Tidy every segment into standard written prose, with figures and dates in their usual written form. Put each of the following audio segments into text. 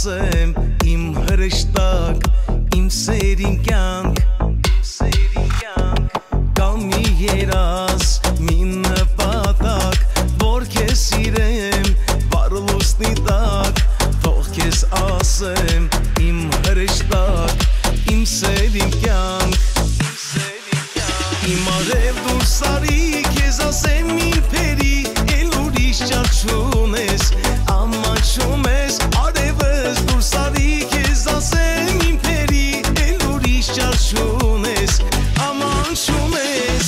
ասեմ իմ հրեշտակ, իմ սերին կյանք, կա մի երաս, մի նպատակ, որ քեզ սիրեմ վառ լուսնի տակ, թող քեզ ասեմ իմ հրեշտակ, իմ սերին կյանք, իմ արև դուրս արի քեզ ասեմ իմ փերի, էլ ուրիշ ճարչուն ես, ամանչում ես, արևս դուրս արի քեզ ասեմ իմ փերի, էլ ուրիշ ճարչուն ես, ամանչում ես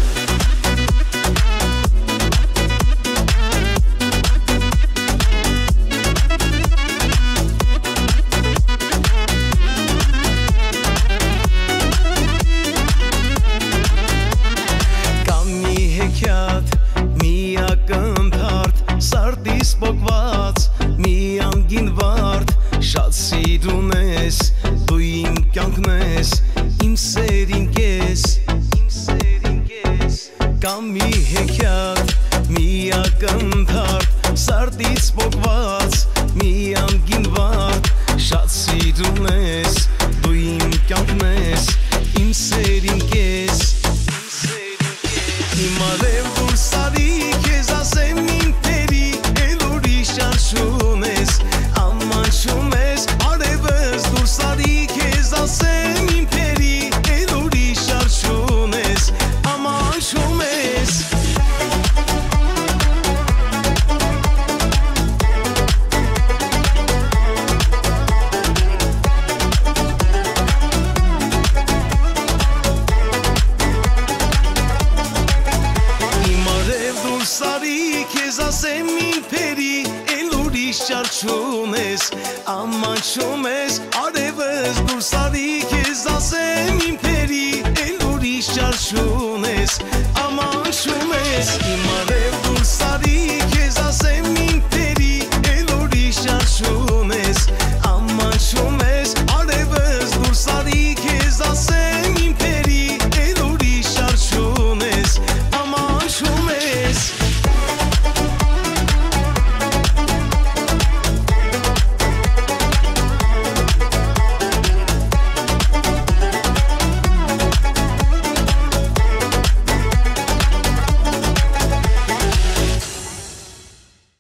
Սարտիս պոկված, մի անգին վարդ, շատ սիրուն ես, դու իմ կյանքն ես, իմ սերին կես, կա մի հեքիաթ, մի ակնթարթ, սարտից պոկված, մի անգին վարդ, շատ սիրուն ես, դու իմ կյանքն ես, իմ սերին կես, իմ արև դուրս արի քեզ ասեմ իմ Շունես, ամանչում ես, արևս դուրս արի քեզ ասեմ իմ փերի, էլ ուրիշ արշուն ես, ամանչում ես Իմ արև դուրս արի քեզ ասեմ իմ փերի Ճարչուն ես, ամանչում